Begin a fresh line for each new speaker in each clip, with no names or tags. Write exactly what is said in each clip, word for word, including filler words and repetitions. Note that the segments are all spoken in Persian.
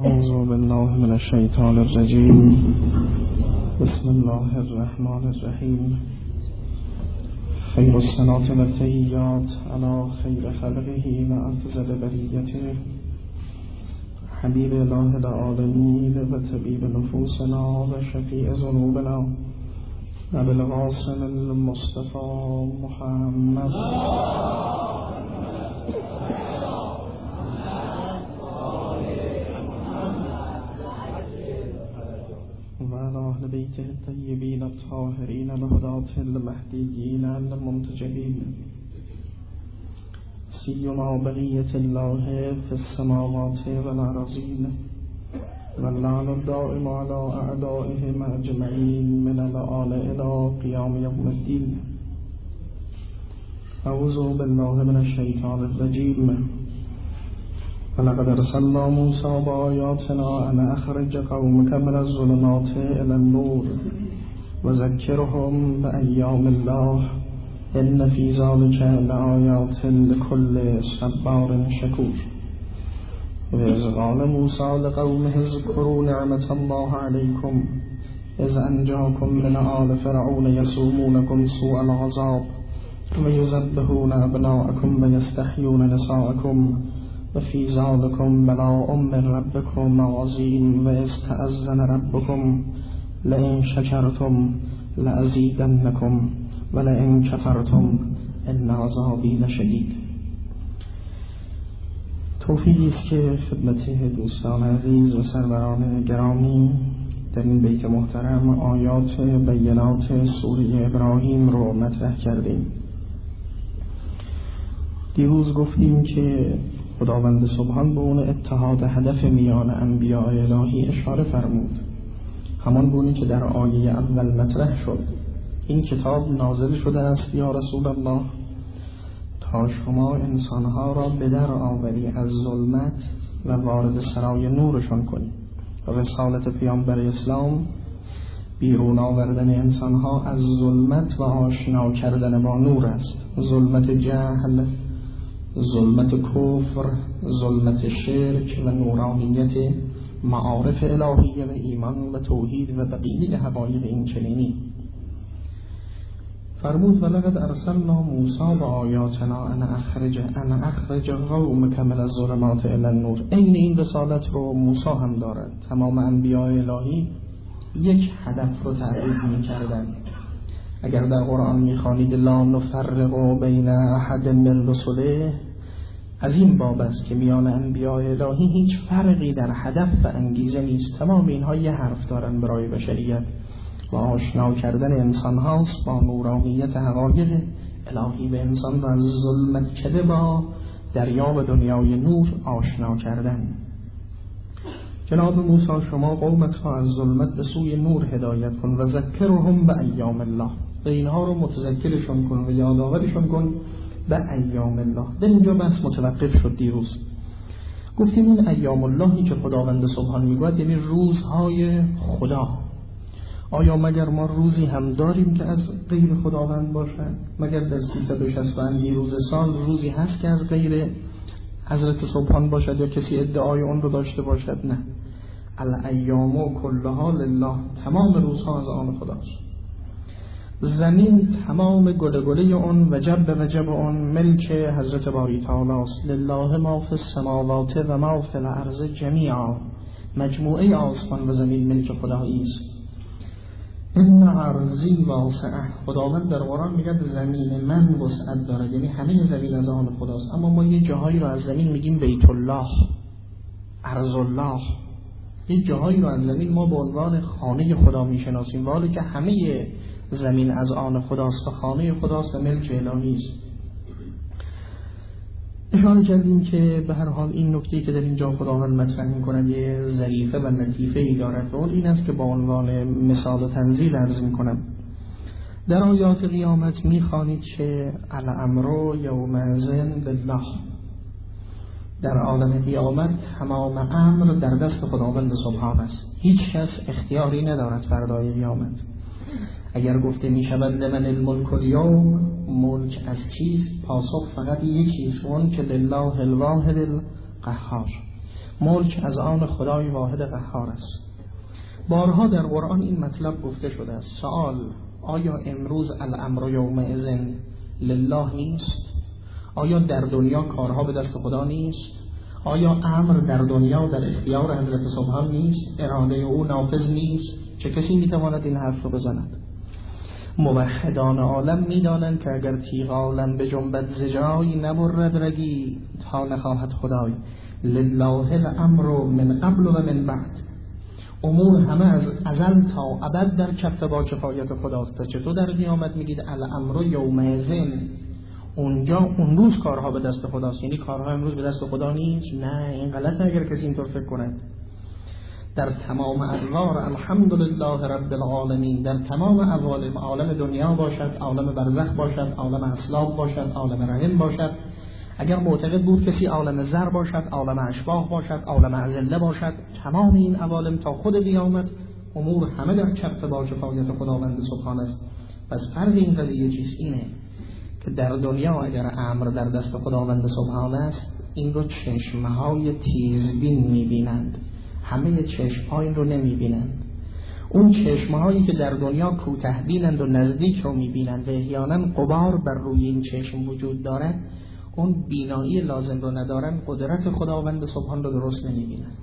أعوذ بالله من الشيطان الرجيم. بسم الله الرحمن الرحيم. خير الصلاة والتحيات على خير خلقه وأفضل بريته حبيب الله العالمين وطبيب نفوسنا وشفيع ذنوبنا أبي القاسم المصطفى محمد وعلى أهل بيته الطيبين الطاهرين الهداة المهديين المنتجبين سيما بقية الله في السماوات والأرضين واللعن الدائم على أعدائهم أجمعين من الآن إلى قيام يوم الدين. أعوذ بالله من الشيطان الرجيم. ولقد أرسلنا موسى بآياتنا أن أخرج قومك من الظلمات إلى النور وذكرهم بأيام الله إن في ذلك لآيات لكل صبار شكور. وإذ قال موسى لقومه اذكروا نعمة الله عليكم إذ أنجاكم من آل فرعون يسومونكم سوء العذاب ويذبحون أبناءكم ويستحيون نساءكم وفي ذلكم بلاء من ربكم عظيم. وإذ تأذن ربكم لئن شكرتم لأزيدنكم ولئن كفرتم إن عذابي لشدید. توفیقی است که خدمت دوستان عزیز و سروران گرامی در این بیت محترم آیات بینات سوره ابراهیم رو مطرح کردیم. دیروز گفتیم که خداوند سبحان به اون اتحاد هدف میان انبیاء الهی اشاره فرمود، همان گونه که در آیه اول مطرح شد. این کتاب نازل شده است یا رسول الله تا شما انسانها را به در آوری از ظلمت و وارد سرای نورشان کنی. و رسالت پیامبر اسلام بیرون آوردن انسانها از ظلمت و آشنا کردن با نور است. ظلمت جهل، ظلمت کفر، ظلمت شرک و نورانیت معارف الهیه و ایمان و توحید و بقیه حقایق این چنینی. فرمود ولقد ارسلنا موسی بآیاتنا ان اخرج ان اخرج قومک من الظلمات الی النور. این این رسالت رو موسی هم دارد. تمام انبیاء الهی یک هدف رو تعریف می‌کردند. اگر در قرآن می‌خوانید لا نفرق بین احد من رسله، از این باب است که میان انبیاء الهی هیچ فرقی در هدف و انگیزه نیست. تمام اینها یه حرف دارن برای بشریت و آشنا کردن انسان هاست با نورانیت حقایق الهی به انسان و از ظلمت کده با دریا و دنیای نور آشنا کردن. جناب موسی شما قومت را از ظلمت به سوی نور هدایت کن و ذکرهم به ایام الله، و اینها رو متذکرشون کن و یادآورشون کن به ایام الله. در اینجا بس متوقف شد دیروز. گفتیم این ایام اللهی که خداوند سبحان میگوید یعنی روزهای خدا. آیا مگر ما روزی هم داریم که از غیر خداوند باشد؟ مگر در سیصد و شصت و اند روز سال روزی هست که از غیر حضرت سبحان باشد یا کسی ادعای اون رو داشته باشد؟ نه. الایام کلها لله، تمام روزها از آن خداست. زمین تمام گله گله اون و جب و جب اون ملک حضرت باری تعالی است. لله ما فی السماوات و ما فی الارض جمیعا، مجموعه آسمان و زمین ملک خدایی است. این ارضی واسعه، خداوند در قرآن میگه زمین من وسعت داره، یعنی همه زمین از آن خداست. اما ما یه جاهایی رو از زمین میگیم بیت الله، ارض الله. یه جاهایی رو از زمین ما به عنوان خانه خدا میشناسیم، ولی که همه زمین از آن خداست و خانه خداست و ملک الهی است. اشاره کردیم که به هر حال این نکته که در اینجا خداوند مطرح می‌کند یه ظریفه و لطیفه ای دارد و این است که با عنوان مثال و تنزیل عرض می‌کنم. در آیات قیامت می‌خوانید که الامر یومئذ لله، در عالم قیامت تمام امر در دست خداوند سبحان است. هیچ کس اختیاری ندارد فردای قیامت. اگر گفته می شود لمن الملک الیوم، ملک از کیست؟ پاسخ فقط یکیست، اون که لله الواحد القهار، ملک از آن خدای واحد قهار است. بارها در قرآن این مطلب گفته شده است. سوال: آیا امروز الامر یومئذ لله نیست؟ آیا در دنیا کارها به دست خدا نیست؟ آیا امر در دنیا در اختیار حضرت سبحان نیست؟ اراده او نافذ نیست؟ چه کسی میتواند این حرف رو بزند؟ موحدان عالم میدانند که اگر تیغ عالم به جنبت زجای نبرد رگی تا نخواهد خدای. لله الامر من قبل و من بعد. امور همه از ازل تا ابد در کف با کفایت خداست. چطور در قیامت میگید الامر یومئذ؟ اونجا اون روز کارها به دست خداست، یعنی کارها امروز به دست خدا نیست؟ نه، این غلطه اگر کسی اینطور فکر کند. در تمام ادوار الحمدلله رب العالمین، در تمام عوالم، عالم دنیا باشد، عالم برزخ باشد، عالم اسلاب باشد، عالم رحم باشد، اگر معتقد بود کسی عالم زر باشد، عالم اشباح باشد، عالم اذله باشد، تمام این عوالم تا خود قیامت امور همه در کف با کفایت خداوند سبحان است. پس فرق این قضیه چیز اینه که در دنیا اگر امر در دست خداوند سبحان است، این رو چشمهای تیزبین میبینند، همه چشمها این رو نمیبینند. اون چشمهایی که در دنیا کوته بینند و نزدیک رو میبینند و احیانا غبار بر روی این چشم وجود دارد، اون بینایی لازم رو ندارن، قدرت خداوند سبحان رو درست نمیبینند.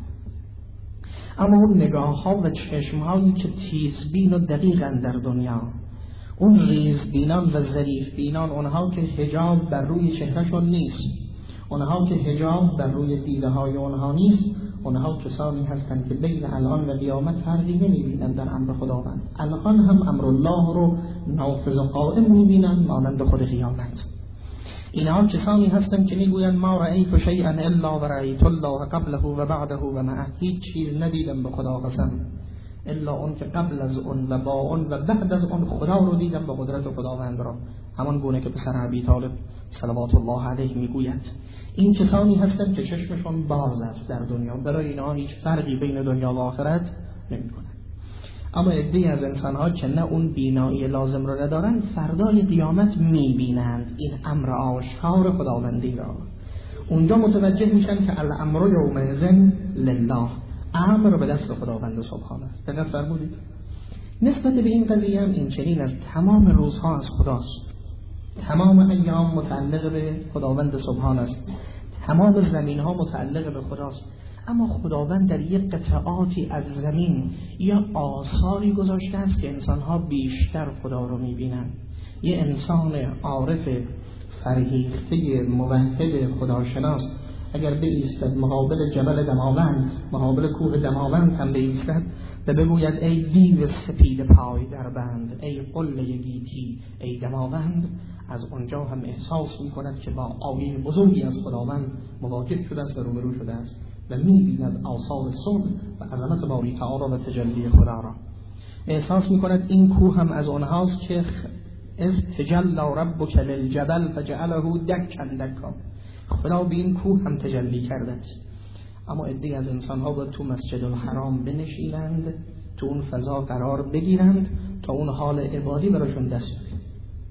اما اون نگاه ها و چشم هایی که تیزبین و دقیقن در دنیا، اون ریزبینان و ظریف بینان، اونها که حجاب بر روی چهرهشون نیست، اونها که حجاب بر روی دیده های اونها نیست، اونها کسانی هستند که بین الان و قیامت فرقی نمیبینند در امر خداوند. الان هم امر الله رو نافذ و قائم میبینند مانند خود قیامت. اینها کسانی هستند که میگویند ما رأیت شیئا الا و رأیت الله قبله و بعده و معه. هیچ چیز ندیدم به خدا قسم الا اون که قبل از اون و با اون و بعد از اون خدا رو دیدم به قدرت خداوند را. همان گونه که پسر ابی طالب صلوات الله علیه میگوید. این کسانی هستند که چشمشون باز است در دنیا، برای اینها هیچ فرقی بین دنیا و آخرت نمیکنه. اما عده‌ای از انسان‌ها که نه اون بینایی لازم رو ندارن، فردای قیامت میبینند این امر آشکار خداوندی را. اونجا متوجه میشن که الامر یومئذ لله، امر به دست خداوند سبحانه است. دقت فرمودید؟ نسبت به این قضیه هم این چنین است. تمام روزها از خداست، تمام ایام متعلق به خداوند سبحان است، تمام زمین‌ها متعلق به خداست. اما خداوند در یک قطعاتی از زمین یا آثاری گذاشته است که انسان‌ها بیشتر خدا رو می‌بینند. یه انسان عارف فرهیخته موحد خداشناس اگر بایستد مقابل جبل دماوند، مقابل کوه دماوند هم بایستد و بگوید ای دیو سپید پای در بند، ای قله گیتی، ای دماوند، از اونجا هم احساس می‌کند که با آیه بزرگی از خداوند مواجه شده است و روبرو شده است و می‌بیند آثار صدق و عظمت باری تعالی و تجلی خدا را. احساس می‌کند این کوه هم از اونهاست که از تجلی ربک للجبل فجعله دکا دکا، خدا به این کوه هم تجلی کرده است. اما عده‌ای از انسان‌ها باید تو مسجد الحرام بنشینند، تو اون فضا قرار بگیرند تا اون حال عبادی براشون دست بده.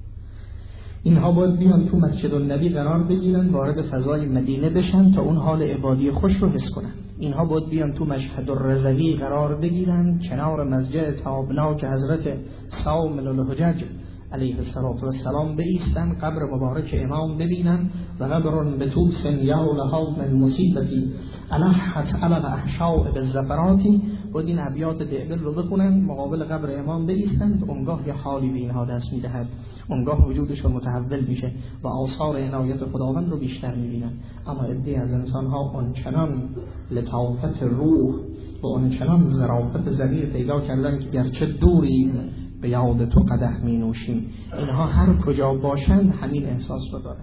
اینها باید بیان تو مسجد النبی قرار بگیرن، وارد فضای مدینه بشن تا اون حال عبادی خوش رو حس کنن. اینها باید بیان تو مشهد الرضوی قرار بگیرن، کنار مسجد تابناک حضرت صامل الحجج علیه السلام بایستن، قبر مبارک امام ببینن و قبر بطوس یعلها من مصیبتی الحت على احشاء بالزفراتی. باید این ابیات دعبل رو بخونن، مقابل قبر امام بایستن، اونگاه یه حالی به اینها دست میدهد، اونگاه وجودشون متحول میشه و آثار عنایت خداوند رو بیشتر میبینن. اما عده‌ای از انسان‌ها اونچنان لطافت روح و اونچنان ظرافت ضمیر پیدا کردن که گرچه دوری به یاد تو قدح می نوشیم، اینها هر کجا باشند همین احساس رو دارن.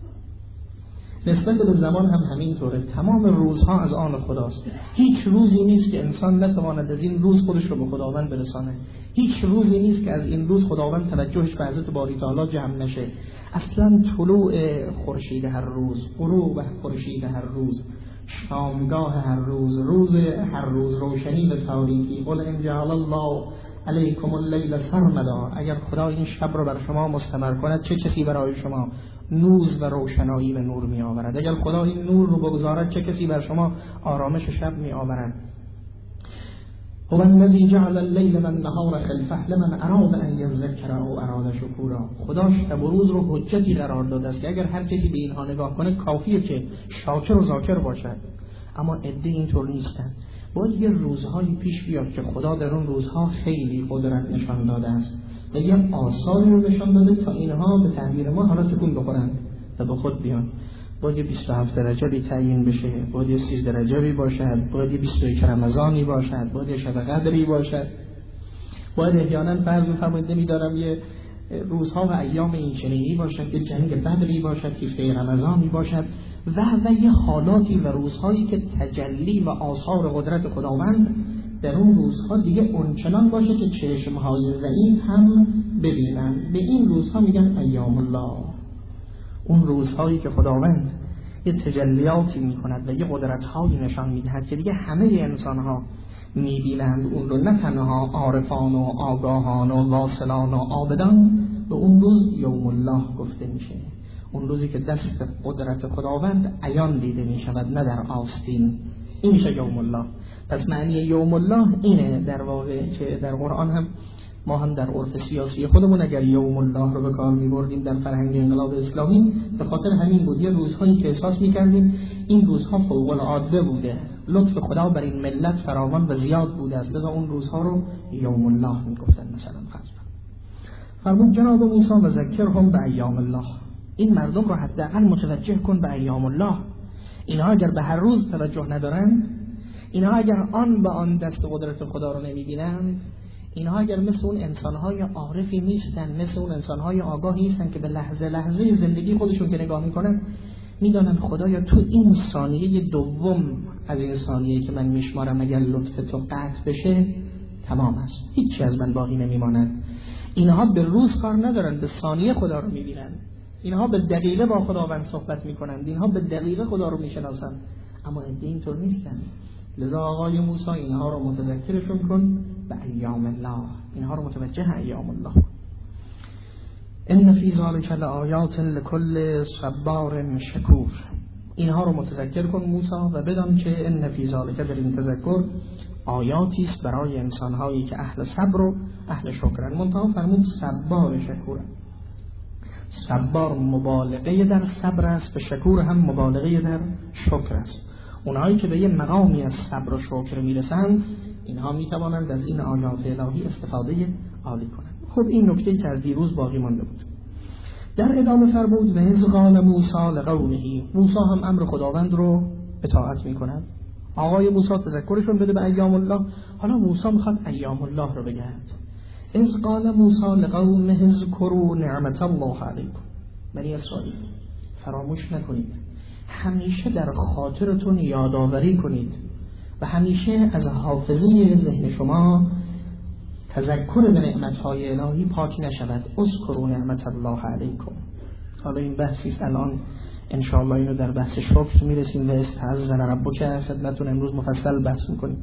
نسبت به زمان هم همینطوره، تمام روزها از آن خداست. هیچ روزی نیست که انسان نتواند از این روز خودش رو به خداوند برسانه. هیچ روزی نیست که از این روز خداوند توجهش به حضرت باری تعالی جمع نشه. اصلا طلوع خورشید هر روز، غروب خورشید هر روز، شامگاه هر روز، روز هر روز روشنی به تاریکی. قل ان جعل الله علیکم اللیل سرمدا، اگر خدا این شب رو بر شما مستمر کند چه کسی برای شما نوز و روشنایی و نور می آورد. اگر خدا این نور رو بگذارد چه کسی بر شما آرامش شب می آورد. هو الذی جعل اللیل والنهار خلفه لمن اراد ان یذکر او اراد شکورا. خدا شب و روز رو حجتی قرار داده است که اگر هر کسی به اینها نگاه کنه کافیه که شاکر و ذاکر باشد. اما عده اینطور نیستند. باید یه روزهایی پیش بیاد که خدا در اون روزها خیلی قدرت نشان داده است و یه آثاری رو نشان داده تا اینها به تعبیر ما حالا تکون بخورند و به خود بیان. باید یه بیست و هفت رجبی تعیین بشه، باید یه سیزده رجبی باشد، باید یه بیست و یک رمضانی باشد، باید یه شب قدری باشد، باید احیانا فرض فرمایید نمی‌دارم یه روزها و ایام این چنینی باشد، یه جنگ بدری باشد، هفده رمضانی باشد و و یه حالاتی و روزهایی که تجلی و آثار قدرت خداوند در اون روزها دیگه اونچنان باشه که چشمهای ضعیف هم ببینن. به این روزها میگن ایام الله. اون روزهایی که خداوند یه تجلیاتی میکند و یه قدرتهایی نشان میدهد که دیگه همه انسانها میبینند اون رو، نه تنها عارفان و آگاهان و واصلان و عابدان. به اون روز یوم الله گفته میشه، اون روزی که دست قدرت خداوند عیان دیده میشود نه در آستین. این میشه یوم الله. پس معنی یوم الله اینه در واقع که در قرآن هم ما هم در عرف سیاسی خودمون اگر یوم الله رو به کار می‌بردیم در فرهنگ انقلاب اسلامی به خاطر همین بود. یه روزهایی که احساس می‌کردیم این روزها فوق العاده بوده، لطف خدا بر این ملت فراوان و زیاد بوده است، لذا اون روزها رو یوم الله میگفتن. مثلا خاصه فرمود جناب موسی و ذکرهم به ایام الله، این مردم رو حداقل متوجه کن به ایام الله. اینها اگر به هر روز توجه ندارن، اینها اگر آن به آن دست قدرت خدا رو نمی‌بینند، اینها اگر مثل اون انسان‌های عارفی نیستن، مثل اون انسان‌های آگاهی نیستن که به لحظه لحظه زندگی خودشون که نگاه میکنن میدانن خدایا تو این ثانیه دوم از این ثانیه‌ای که من میشمارم اگر لطف تو قطع بشه تمام است، هیچی از من باقی نمیماند. اینها به روز کار ندارن، به ثانیه خدا رو میبینن. اینها به دقیقه با خداوند صحبت میکنند، اینها به دقیقه خدا رو میشناسن. اما اینطور نیستن. لذا آقای موسی اینها رو متذکرشون کن به ایام الله، اینها رو متوجه ایام الله. ان فی ذلک لآیات لکل صبار شکور، اینها رو متذکر کن موسی و بدان که ان فی ذلک، در این تذکر آیاتی است برای انسان‌هایی که اهل صبر و اهل شکرن. منتها فرمود صبار شکور. صبار مبالغه در صبر است و شکور هم مبالغه در شکر است. اونهایی که به یه مقامی از صبر و شکر میرسند اینها میتوانند از این آیات الهی استفاده عالی کنند. خب این نکته که از دیروز باقی مانده بود. در ادامه فرمود و اذ قال موسی لقومه، موسی هم امر خداوند رو اطاعت میکند. آقای موسی تذکرشون بده به ایام الله. حالا موسی میخواد ایام الله رو بگه. اذ قال موسی لقومه اذکروا نعمت الله علیکم، بنی اسرائیل فراموش نکنید، همیشه در خاطرتون یادآوری کنید و همیشه از حافظه ذهن شما تذکر به نعمت‌های الهی پاک نشود. اذکروا نعمت الله علیکم. حالا این بحثی است، الان ان شاء الله اینو در بحث شکر میرسیم و استعذن ربک خدمتتون امروز مفصل بحث میکنیم.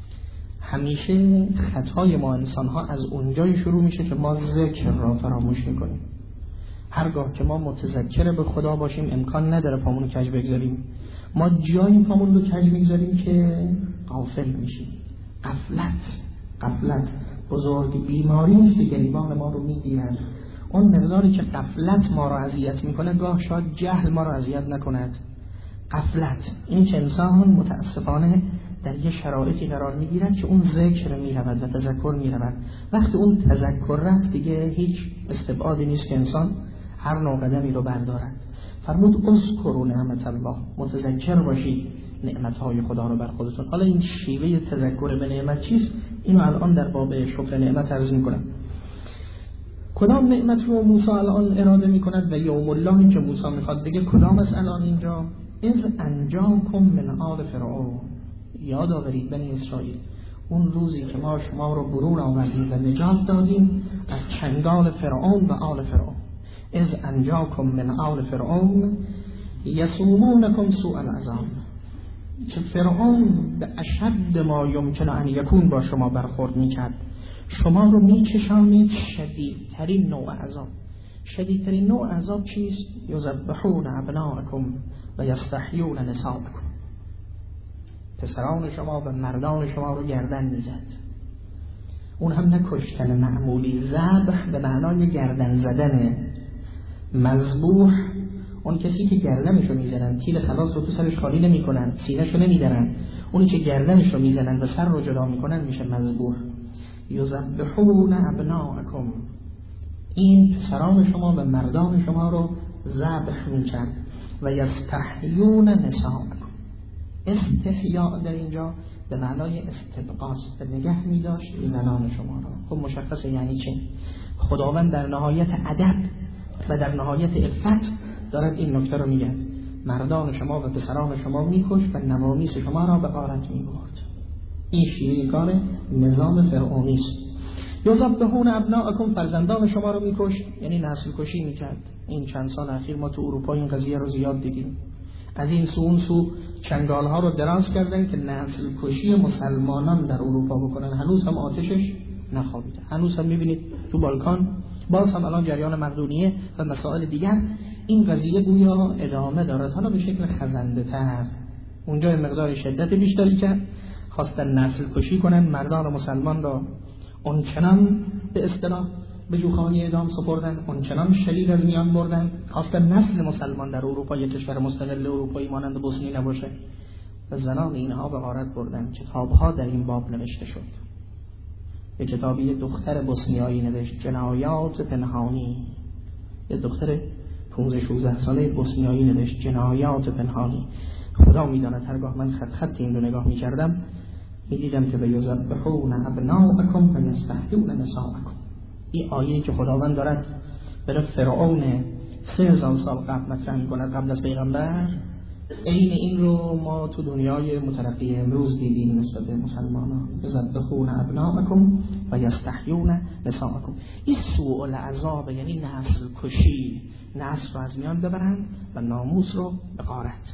همیشه خطای ما انسان‌ها از اونجایی شروع میشه که ما ذکر را فراموش میکنیم. هرگاه که ما متذکر به خدا باشیم امکان نداره پامون رو کج بگذاریم. ما جایی پامون رو کج میگذاریم که غافل میشیم. غفلت غفلت بزرگ بیماری است که گریبان ما رو میگیرد. اون مقداری که غفلت ما رو اذیت میکنه گاه شاید جهل ما رو اذیت نکند. غفلت این که انسان متاسفانه در یه شرایطی قرار میگیرد که اون ذکر میرود و تذکر میرود. وقتی اون تذکر رفت دیگه هیچ استبعادی نیست که انسان هر نوع قدمی رو بردارد. فرمود اذکروا نعمت الله، متذکر باشید نعمتهای خدا رو بر خودتون. حالا این شیوه تذکر به نعمت چیست؟ اینو الان در باب شکر نعمت عرض میکنم. کدام نعمت رو موسی الان اراده میکند و یوم اللهی که موسی میخواد بگه کدام است الان اینجا؟ اذ انجاکم من آل فرعون، یاد آورید بنی اسرائیل اون روزی که ما شما رو برون آوردیم و نجات دادیم از چنگال فرعون و آل فرعون. اذ انجاکم من آل فرعون یسومونکم سوء العذاب، که فرعون به اشد ما یمکن ان یکون با شما برخورد میکرد، شما رو میکشانید شدیدترین نوع عذاب. شدیدترین نوع عذاب چیست؟ یذبحون ابناءکم و یستحیون نساءکم. پسران شما و مردان شما رو گردن میزد. اون هم نه کشتن معمولی، ذبح به معنای گردن زدن. مذبوح اون کسی که گردنش رو میزنن، تیر خلاص رو تو سرش خالی نمی کنن، سینه‌شو نمیدرن، اونی که گردنش رو میزنن و سر رو جدا میکنن میشه مذبوح. یذبحون ابناءکم، این پسران شما و مردان شما رو ذبح میکرد. و یستحیون نساءکم، استحیاء در اینجا به معنای استبقاء، به نگه می‌داشت زنان شما را. خب مشخصه یعنی چه؟ خداوند در نهایت ادب و در نهایت عفت دارد این نکته رو میگه، مردان شما و پسران شما میکش و نوامیس شما را به غارت میبرد. این شیرینگان نظام فرعونی است. یذبحون ابناءکم، فرزندان شما رو میکش، یعنی نسل کشی میکرد. این چند سال اخیر ما تو اروپا این قضیه رو زیاد دیدیم. از این سو اون سو چنگال ها رو دراز کردن که نسل کشی مسلمانان در اروپا بکنن. هنوز هم آتشش نخوابیده. هنوز هم میبینید تو بالکان، باز هم الان جریان مقدونیه و مسائل دیگر، این قضیه گویا ادامه دارد، حالا به شکل خزنده تر. اونجا مقدار شدت بیشتری کرد، خواستن نسل کشی کنن مردان مسلمان را، اونچنان به اصطلاح به جوخانه اعدام سپردن، اونچنان شدید از میان بردن، خواستن نسل مسلمان در اروپا یک کشور مستقل اروپایی مانند بوسنی نباشه و زنان اینها به غارت بردن. کتابها در این باب نوشته شد. یه کتابی یه دختر بوسنیایی نوشت، جنایات پنهانی. یه دختر پانزده شانزده ساله بوسنیایی نوشت جنایات پنهانی. خدا میداند هرگاه من خط خط این رو نگاه میکردم میدیدم که به یذبحون ابناءکم و یستحیون نساءکم. این آیه که خداوند دارد برای فرعون سه هزار سال قبل مطرح می‌کند قبل از پیغمبر، عین این رو ما تو دنیای مترقی امروز دیدیم نسبت به مسلمانان. یذبحون ابناءکم و یستحیون نساءکم. این سوء العذاب، یعنی نسل کشی، نسل رو از میان ببرند و ناموس رو به غارت.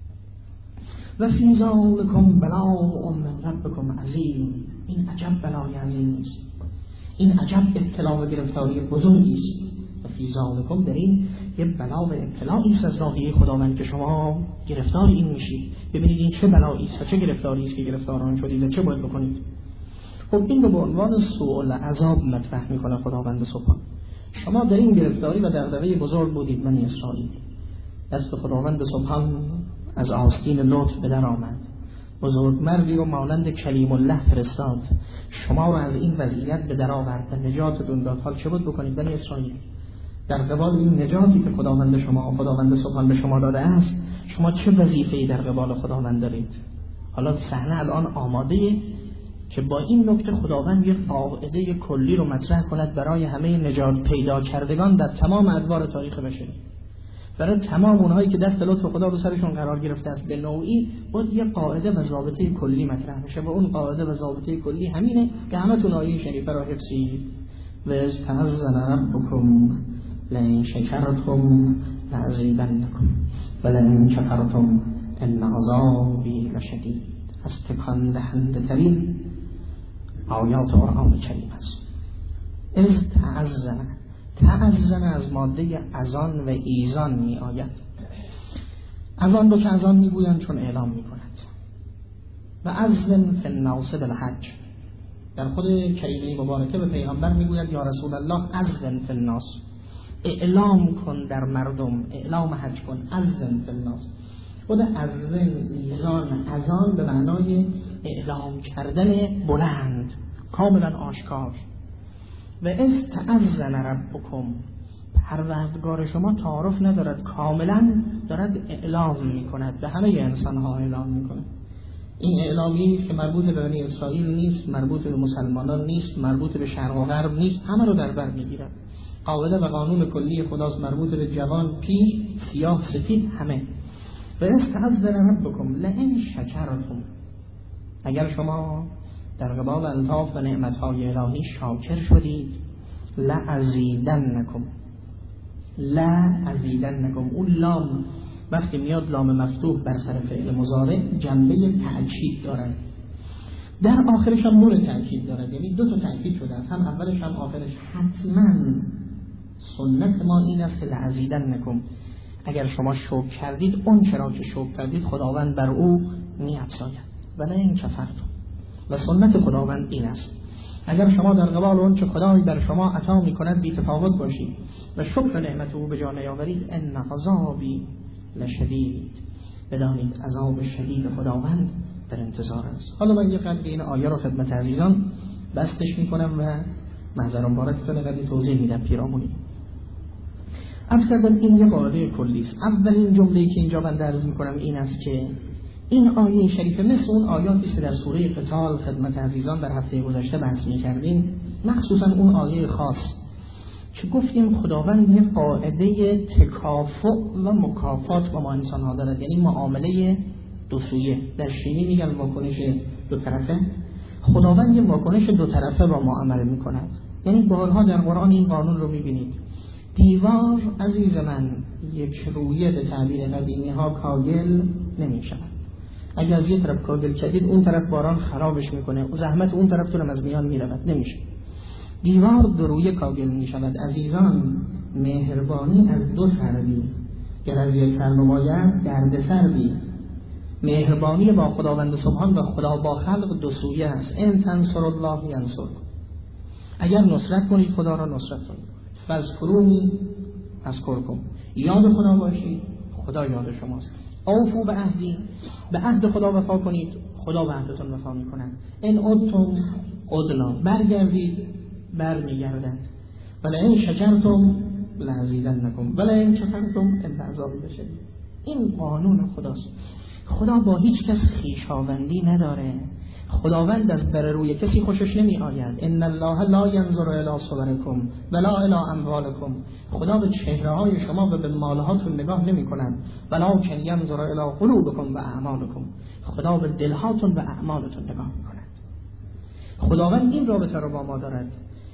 و فی ذالکم بلاء من ربکم عظیم، این عجب بلای عظیمی است، این عجب ابتلا و گرفتاری بزرگی است. و فی ذالکم، در این یه بلا و ابتلایی است از راهی خداوند که شما گرفتار این میشید. ببینید این چه بلایی است و چه گرفتاری است که گرفتار شدید و چه باید بکنید. خب این رو به عنوان سوء العذاب مطرح میکنه خداوند سبحان. شما در این گرفتاری و دغدغه بزرگ بودید بنی اسرائیل. دست خداوند سبحان از آستین لطف به در آمد، بزرگ مردی رو مانند کلیم الله فرستاد، شما رو از این وضعیت به در آورد و نجاتتون داد. حال چه بود بکنید بنی اسرائیل؟ در قبال این نجاتی که خداوند شما خداوند سبحان به شما داده است، شما چه وظیفه‌ای در قبال خداوند دارید؟ حالا صحنه الان آماده که با این نکته خداوند یک قاعده کلی رو مطرح کند برای همه نجات پیدا کردگان در تمام ادوار تاریخ بشری، برای تمام اونهایی که دست لطف خدا رو سرشون قرار گرفته است. به نوعی باید یک قاعده و ضابطه کلی مطرح بشه و اون قاعده و ضابطه کلی همینه که همتون آیه شریفه را حفظید. و از تأذن ربکم لئن شکرتم لأزیدنکم و لئن کفرتم ان عذابی لشدید. از تکان دهنده ترین آیات قرآن کریم است. از تأذن، تأذن از ماده اذان و ایذان می آید. اذان رو که اذان می گویند چون اعلام می کند. و اذن فی الناس بالحج، در خود کریمه مبارکه به پیغمبر می گوید یا رسول الله اذن فی الناس، اعلام کن در مردم، اعلام حج کن. اذن فی الناس، خود اذن ایذان اذان به معنای اعلام کردن بلند کاملا آشکار. و از تأذن ربکم، پروردگار شما تعارف ندارد، کاملا دارد اعلام می کند، به همه انسان ها اعلام می کند. این اعلامی نیست که مربوط به بنی اسرائیل نیست، مربوط به مسلمانان نیست، مربوط به شرق و غرب نیست، همه رو در بر می گیرد. قاعده و قانون کلی خداست، مربوط به جوان، پیر، سیاه، سفید، همه. و از تأذن ربکم لئن شکرتم، اگر شما در قبال الطاف و نعمت‌های الهی شاکر شدید، لأزیدنکم، لأزیدنکم. اون لام وقتی میاد لام مفتوح بر سر فعل مضارع جنبه تأکید دارد، در آخرش هم نور تأکید دارد، یعنی دو تا تأکید شده است، هم اولش هم آخرش. حتما سنت ما این است که لأزیدنکم، اگر شما شکر کردید اون چرا که شکر کردید خداوند بر او می‌افزاید و نه این کفرتم. و سنت خداوند این است اگر شما در قبال اون که خدای بر شما عطا می‌کند بی تفاوت باشید و شکر نعمت او به جا نیاورید، ان عذابی لشدید، بدانید عذاب شدید خداوند در انتظار است. حالا من یه قدری این آیه رو خدمت عزیزان بستش میکنم و محضر مبارکتون قدری توضیح میدم پیرامونی. عرض کردم این یه قاعده کلی است. اولین جمله‌ای که اینجا من درز میکنم این است که این آیه شریفه مثل اون آیاتی که در سوره قتال خدمت عزیزان در هفته گذشته بحث میکردیم، مخصوصا اون آیه خاص که گفتیم خداوند یه قاعده تکافؤ و مکافات با ما انسان ها دارد، یعنی معامله دو سویه. در شیمی میگن واکنش دو طرفه، خداوند یه واکنش دو طرفه با ما عمل میکند. یعنی بارها در قرآن این قانون رو میبینید. دیوار عزیز من یک رویه به تعبیر قدیمی ها کاگل نمیشود. اگر از یه طرف کاگل کردید اون طرف باران خرابش میکنه و زحمت اون طرف تونم از میان میرود، نمیشه. دیوار دو رویه کاگل میشود. عزیزان مهربانی از دو سر بی، گر از یک سر نماید درد سر بی. مهربانی با خداوند سبحان و خدا با خلق دو سویه است. ان تنصر الله ینصرکم، اگر نصرت کنید خدا را نصرت کنید. فاذکرونی اذکرکم، یاد خدا باشید خدا یاد شماست. اوفوا بعهدی، به عهد خدا وفا کنید خدا به عهدتون وفا میکند. ان عدتم عدنا، برگردید برمیگردند. ولئن شکرتم لأزیدنکم ولئن کفرتم ان عذابی لشدید. این قانون خداست. خدا با هیچ کس خویشاوندی نداره. خداوند از بر روی کسی خوشش نمی آید. ان الله لا ینظر الی صورکم ولا الی اموالکم، خدا به چهره های شما و به مالهاتون نگاه نمی کند. ولکن ینظر الی قلوبکم و اعمالکم، خدا به دلهاتون و اعمالتون نگاه می کند. خداوند این رابطه رو با ما دارد.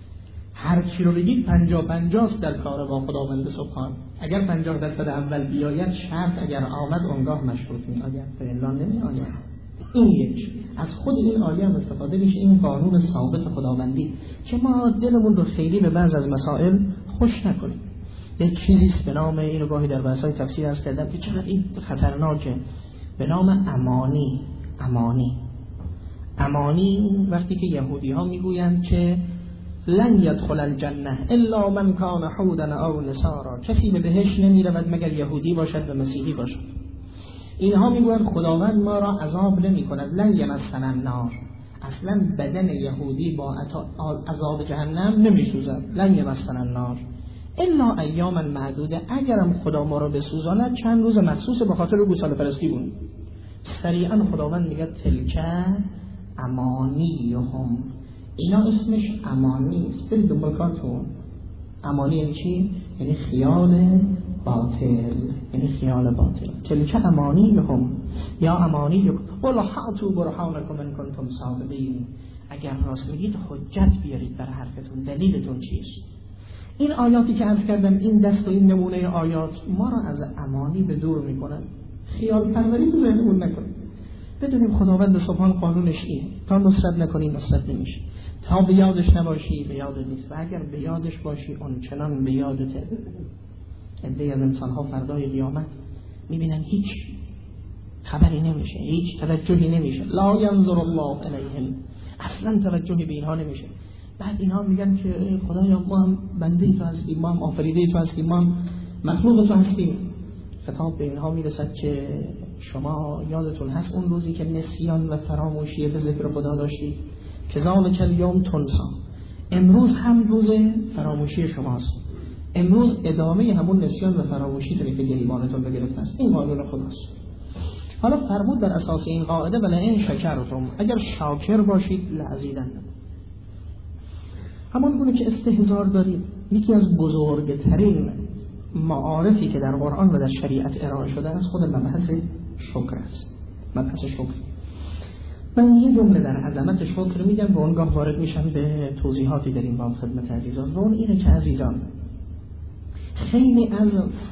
هر کی رو بگید پنجاه پنجاست در کار با خداوند سبحان. اگر پنجاه درصد اول بیاید شرط، اگر آمد اونگاه مشروط می آید، فعلا نمی آید. این یک از خود این آیه هم استفاده میشه، این قانون ثابت خداوندی که ما دلمون رو خیلی به بعض از مسائل خوش نکنیم. یک چیزیست به نام، اینو گاهی در بحث‌های تفسیر عرض کردم که چقدر این خطرناکه، به نام امانی. امانی امانی وقتی که یهودی ها میگویند که لن یدخل الجنه الا من کان هودا او نصارا، کسی به بهشت نمیرود مگر یهودی باشد و مسیحی باشد. اینها میگویند خداوند ما را عذاب نمی کند. لن یمسنا النار، اصلا بدن یهودی با عذاب جهنم نمیسوزد. لن یمسنا النار الا ایاما معدوده، اگرم خدا ما را بسوزاند چند روز مخصوص به خاطر گوساله پرستی بود. سریعا خداوند میگه تلک امانیهم، اینا اسمش امانی است. برید دنبال کارتون. امانی یعنی چی؟ یعنی خیال باطل، یعنی خیال باطل. تلک امانیهم یا امانیکم قل هاتوا برهانکم ان کنتم صادقین، اگر راست میگید حجت بیارید برای حرفتون، دلیلتون چیست؟ این آیاتی که عرض کردم، این دست و این نمونه آیات ما را از امانی به دور میکنن. خیال پروری به ذهنمون نکنید. بدونیم خداوند سبحان قانونش اینه، تا نصرت نکنی نصرت نمیشه، تا به یادش نباشی به یادت نیست، و اگر به یادش باشی اون چنان به یادته. عده‌ای از انسان‌ها فردای قیامت میبینن هیچ خبری نمیشه، هیچ توجهی نمیشه. لا ینظر الله الیهم، اصلا توجهی به اینها نمیشه. بعد اینها میگن که خدایا ما هم بنده تو هستیم، ما هم آفریده تو هستیم، ما هم مخلوق تو هستیم. خطاب به اینها میرسد که شما یادتون هست اون روزی که نسیان و فراموشی به ذکر خدا داشتید، کذالک الیوم تنسی، امروز هم روز فراموشی شماست. امروز ادامه همون نسیان و فراموشی تونه که گریبانتون بگرفته است. این قانون خداست. حالا فرمود بر اساس این قاعده ولئن شکرتم، اگر شاکر باشید لأزیدنکم. همون گونه که استحضار دارید، یکی از بزرگترین معارفی که در قرآن و در شریعت ارائه شده است خود مبحث شکر است. مبحث شکر. من یه جمله در عظمت شکر میگم و اونگاه وارد میشم به توضیحاتی در این باب خدمت عزیزان. و اون اینه که عزیزان خیلی از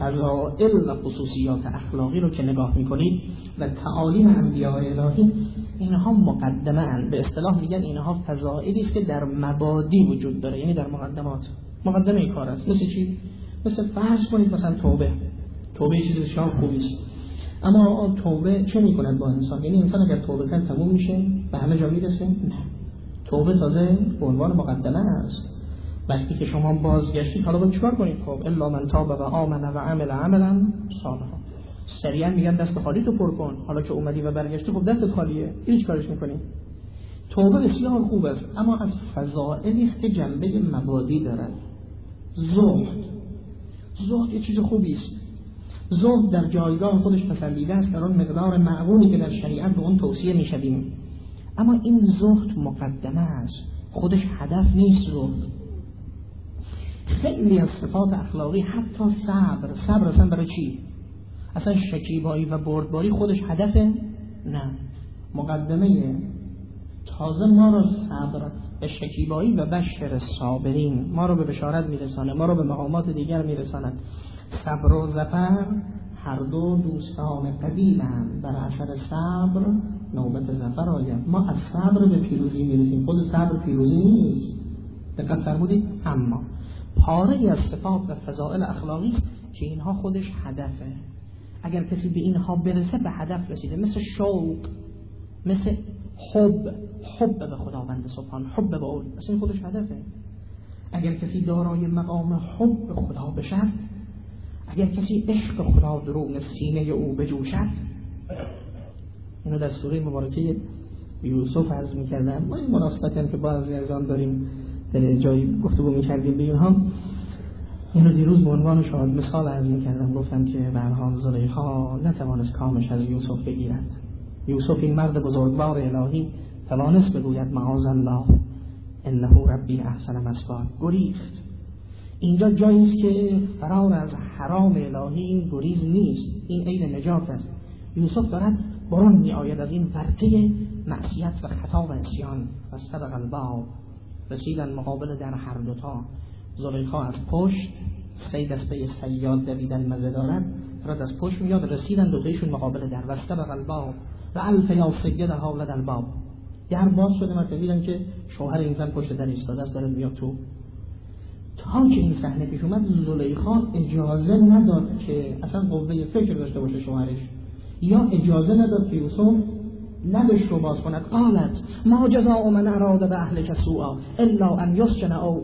فضائل و خصوصیات اخلاقی رو که نگاه میکنید و تعالیم انبیاء الهی اینها مقدمه اند. به اصطلاح میگن اینها فضائلی است که در مبادی وجود داره، یعنی در مقدمات، مقدمه این کار است. مثل چی؟ مثل فرض کنید مثلا توبه. توبه چیزی بسیار خوبی است، اما توبه چه میکند با انسان؟ یعنی انسان اگر توبه کنه تموم میشه، به همه جا میرسه؟ نه. توبه تازه به عنوان مقدمه است. وقتی که شما بازگشتید حالا باید چیکار کنید؟ خب الا من تاب و آمن و عمل عملا صالحا. سریعا میگن دست خالی تو پر کن. حالا که اومدی و برگشتی خب دست خالیه، هیچ کارش میکنی؟ توبه بسیار خوب است، اما از فضائلی است که جنبه مبادی دارد. زهد، زهد یه چیز خوبی است. زهد در جایگاه خودش پسندیده است در اون مقدار معقولی که در شریعت به اون توصیه میشویم، اما این زهد مقدمه است، خودش هدف نیست. زهد خیلی از صفات اخلاقی، حتی صبر، صبر اصلا برای چی؟ اصلا شکیبایی و بردباری خودش هدفه؟ نه، مقدمه. تازه ما رو صبر به شکیبایی و بشر صابرین، ما رو به بشارت میرسانه، ما رو به مقامات دیگر میرساند. صبر و ظفر هر دو دوستان قدیمند، بر اثر صبر نوبت ظفر آید. ما از صبر به پیروزی میرسیم، خود صبر پیروزی نیست. دقت فرمودید؟ اما پاره از صفات و فضائل اخلاقی است که اینها خودش هدفه. اگر کسی به اینها برسه به هدف رسیده، مثل شوق، مثل حب، حب به خداوند سبحان، حب به او، مثل این خودش هدفه. اگر کسی دارای مقام حب به خدا بشد، اگر کسی عشق خدا درون سینه او بجوشد، اینو در سوره مبارکه یوسف عرض می‌کردم. ما این مناسبتی هم که بعضی از آن داریم در جایی گفتگو می‌کردیم به اینها، اینو دیروز به عنوان شاهد مثال عرض می‌کردم. گفتم که به هر حال زلیخا نتوانست کامش از یوسف بگیرد. یوسف این مرد بزرگوار الهی توانست بگوید معاذالله انه ربی احسن مثوای، گریخت. اینجا جایی است که فرار از حرام الهی این گریز نیست، این عین نجات است. یوسف دارد برون می آید از این ورطه معصیت و خطا و عصیان. فاستبق الباب، رسیدن مقابل در هر دوتا. زلیخا از پشت، سه دسته صیاد دویدن مزه دارد، رد از پشت میاد، رسیدن دوتایشون مقابل در. واستبق الباب و الف یا سیدها لدى الباب. در باز شده، مرد دیدن که شوهر این زن پشت در ایستاده است، داره میاد تو. تا که این صحنه پیش اومد، زلیخا اجازه نداد که اصلا قوه فکر داشته باشه شوهرش، یا اجازه نداد که یوسف لبش رو باز کند. قالت ما جزاء من اراد به اهلک سوءا الا ان یسجن. او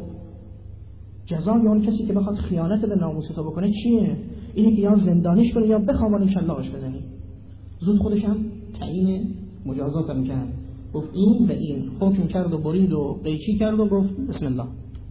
جزای اون کسی که بخواد خیانت به ناموس تو بکنه چیه؟ اینه که یا زندانیش کنی یا بخوابانی شلاقش بزنی. زود خودش هم تعیین مجازات هم کرد، گفت این و این، حکم کرد و برید و قیچی کرد و گفت بسم الله.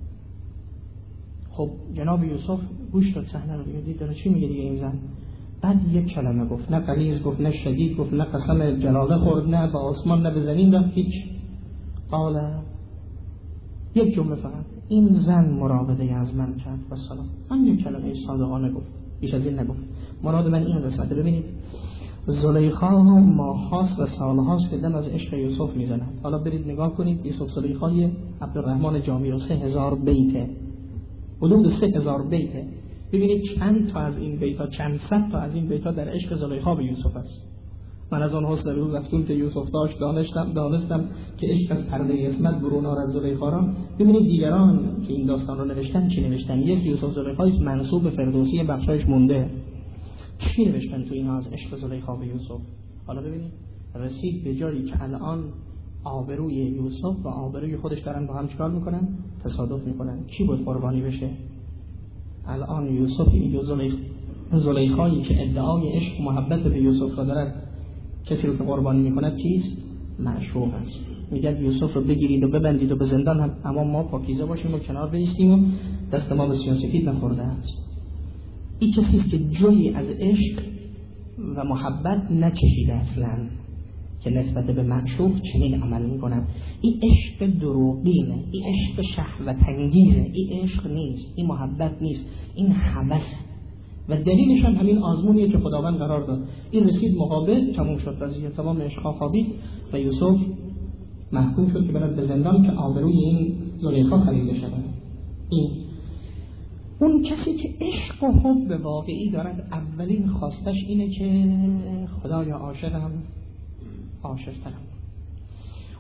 خب جناب یوسف گوش داد صحنه رو، دید داره چی میگه دیگه این زن. بعد یک کلمه گفت، نه غلیظ گفت، نه شدید گفت، نه قسم جلاله خورد، نه به آسمان نه به زمین رفت، هیچ. قال، یک جمله فقط، این زن مراوده از من کرد و سلام. من یک کلمه صادقانه گفت، بیش از این نگفت. مراد من این قسمت. ببینید زلیخا ماهاست و سالهاست که دم از عشق یوسف میزنه. حالا برید نگاه کنید یوسف زلیخای عبدالرحمن جامی رو، سه هزار بیته، حدود سه هزار بیته. ببینید چند تا از این بیتا، چند صد تا از این بیتا در عشق زلیخا به یوسف است. من از آن حسن روز افسون که یوسف داشت دانستم دانستم که عشق از پرده اسمت برون آرد زلیخا را. ببینید دیگران که این داستان رو نوشتن چی نوشتن. یک یوسف زلیخای منسوب به فردوسی، بخشایش مونده. چی نوشتن تو اینها از عشق زلیخا به یوسف؟ حالا ببینید رسید به جایی که الان آبروی یوسف و آبروی خودش دارن با هم چیکار میکنن؟ تصادف میکنن. کی بود قربانی بشه؟ الان یوسفی و زلیخایی که ادعای عشق و محبت به یوسف را دارد، کسی رو که قربانی میکند کیست؟ معشوق است. میگه یوسف رو بگیرید و ببندید و به زندان هم، اما ما پاکیزه باشیم و کنار بایستیم و دست ما به سیاه سفید نخورده است. این کسی است که جوی از عشق و محبت نچشیده اصلا که نسبت به معشوق چنین عمل میکنن. این عشق دروغینه، این عشق شهوت انگیزه، این عشق نیست، این محبت نیست، این هوس. و دلیلش هم همین آزمونیه که خداوند قرار داد. این رسید مقابل، تموم شد قضیه، تمام عشقا خوابید و یوسف محکوم شد که برد به زندان که آبروی این زلیخا خریده شود. این اون کسی که عشق و حب واقعی دارد، اولین خواستش اینه که خدایا عاشقم، عاشقترم.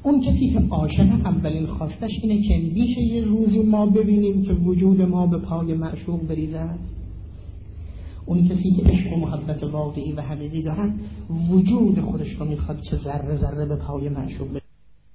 اون کسی که عاشق اولین خواستش اینه که میشه یه روزی ما ببینیم که وجود ما به پای معشوق بریزد. اون کسی که عشق و محبت واقعی و حقیقی دارد وجود خودش رو میخواد که ذره ذره به پای معشوق بریزد.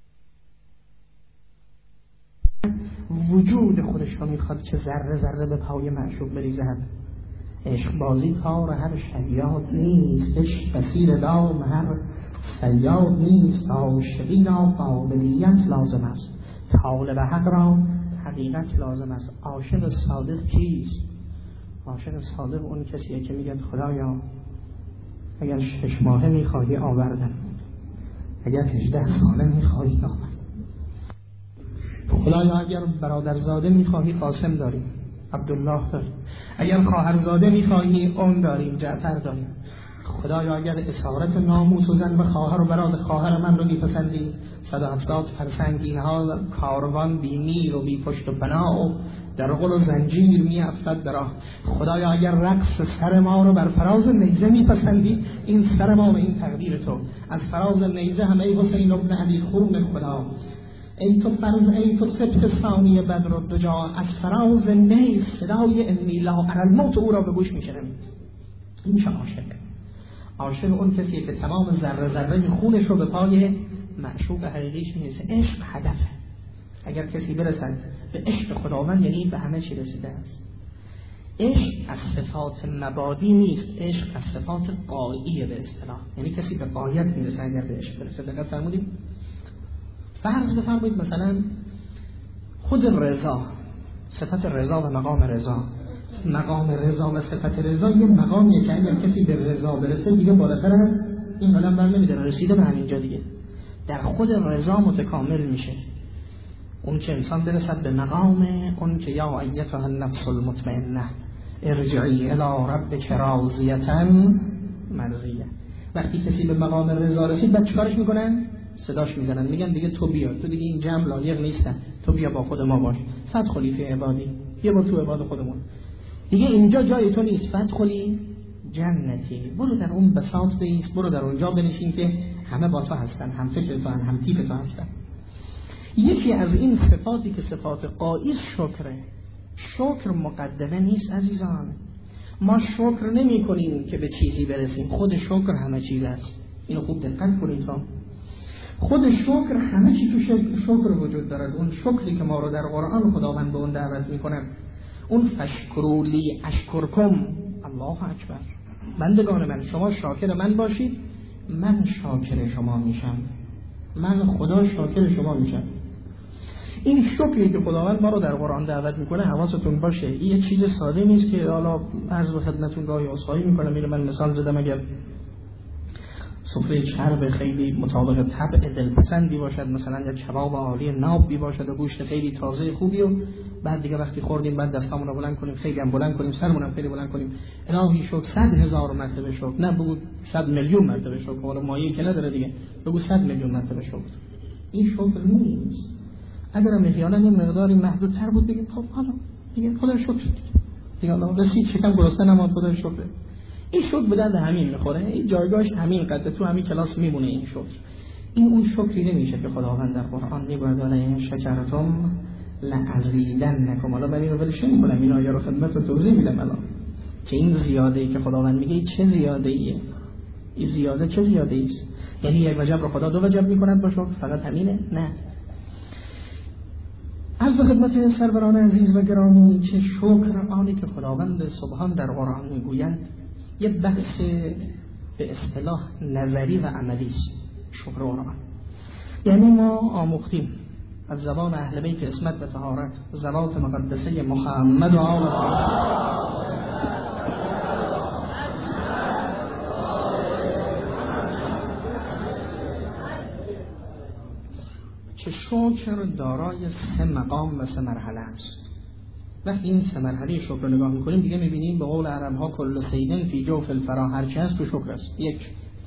وجود خودش رو میخواد که ذره ذره به پای معشوق بریزد. عشق بازی کار هر شیاد نیست، عشق بسیر دام هر صیاد نیست. عاشقی را قابلیت لازم است، طالب حق را حقیقت لازم است. عاشق صادق کیست؟ عاشق صادق اون کسیه که میگه خدایا اگر شش ماهه میخواهی آوردم، اگر هجده ساله میخواهی آوردم، خدایا اگر برادرزاده میخواهی قاسم داریم، عبدالله داریم، اگر خواهرزاده میخواهی اون داریم، جعفر داریم. خدایا اگر اسارت ناموس و زن و خواهر و برادر خواهر من رو میپسندی، صد و هفتاد فرسنگ اینها کاروان بی میر و بی پشت و پناه و در غل و زنجیر میافتد در راه. خدایا اگر رقص سر ما رو بر فراز نیزه میپسندی، این سر ما و این تقدیر تو. از فراز نیزه هم ای حسین ابن علی خون خدا، ای تو فرز ای تو سبت ثانی بدر و دجا. از فراز نیز صدای انی لا اری الموت او را به گوش میشنوید. این میشه عاشق. عاشق اون کسیه که تمام ذره ذره خونش رو به پای معشوق حقیقیش میرسه. عشق هدفه. اگر کسی برسد به عشق خداوند یعنی به همه چی رسیده است. عشق از صفات مبادی نیست، عشق از صفات غاییه به اصطلاح. یعنی کسی به غایت میرسه اگر به عشق برسه. دقیق فرمودید؟ فرض بفرمایید مثلا خود رضا، صفت رضا و مقام رضا، مقام رضا و صفت رضا یه مقامیه که اگر کسی به رضا برسه دیگه بالاتر از این قدم بر نمیداره، رسیده به همینجا دیگه. در خود رضا متکامل میشه. اون که انسان برسد به مقام اون که یا ایتها النفس المطمئنه ارجعی الی ربک راضیه مرضیه. وقتی کسی به مقام رضا رسید بعد چیکارش میکنن؟ صداش میزنن، میگن دیگه تو بیا، تو دیگه این جمع لایق نیستن، تو بیا با خود ما باش، فدخلی فی عبادی، بیا با تو عباد خودمون، دیگه اینجا جای تو نیست، فدخلی جنتی، برو در اون بساط بایست، برو در اونجا بنشین که همه با تو هستن، هم فکر تو هم, هم تیپ تو هستن. یکی از این صفاتی که صفات قائز شکره. شکر مقدمه نیست عزیزان. ما شکر نمی کنیم که به چیزی برسیم، خود شکر همه چیز است. اینو خوب دقت کنید ها. خود شکر همه چی تو شکر وجود دارد. اون شکری که ما رو در قرآن خداوند به اون دعوت میکنه، اون فشکرولی اشکرکم، الله اکبر، بندگان من شما شاکر من باشید، من شاکر شما میشم، من خدا شاکر شما میشم. این شکری که خداوند ما رو در قرآن دعوت میکنه حواستون باشه، این یه چیز ساده نیست که حالا عرض به خدمتتون گاهی عذرخواهی میکنم. میگم من مثال زدم، اگر سفره چرب خیلی مطابق طبع دلپسندی باشد، مثلا یا کباب عالی نابی باشد و گوشت خیلی تازه خوبی، و بعد دیگه وقتی خوردیم بعد دستامون رو بلند کنیم، خیلی هم بلند کنیم، سرمون هم خیلی بلند کنیم، الهی شکر، صد هزار مرتبه شکر، نه بگو صد میلیون مرتبه شکر، حالا مایه که نداره دیگه، بگو صد میلیون مرتبه شکر. این شکر نیست. اگر احیانا یه مقداری محدودتر بود بگیم خب حالا دیگه خدا شکر دیگه، حالا رسید شکم گرسنه نماد، خدا شکر. این شکر به درد همین میخوره، این جایگاهش همین قد، تو همین کلاس میمونه این شکر. این اون شکری نمیشه که خداوند در قرآن میگوید این شکرتم لازیدنکم. حالا من اینو ولش نمی‌کنم، این آیه رو خدمتتون توضیح میدم الان که این زیاده ای که خداوند میگه چه زیاده ایه. این زیاده چه زیاده ای است؟ یعنی یک وجب رو خدا دو وجب میکند با شکر؟ فقط همینه؟ نه. از خدمت سروران عزیز و گرامی که شکر آنی که خداوند سبحان در قرآن میگوید یه بحث به اصطلاح نظری و عملی است. شکر قرآن یعنی ما آموختیم از زبان اهل بیت اسمت و طهارت، زوات مقدسه محمد و آل که شکر دارای سه مقام و سه مرحله است. وقتی این سه مرحله شکر رو نگاه میکنیم دیگه میبینیم به قول عرب ها کل سیدن فی جوف الفرا، هر چی هست تو شکر است. یک،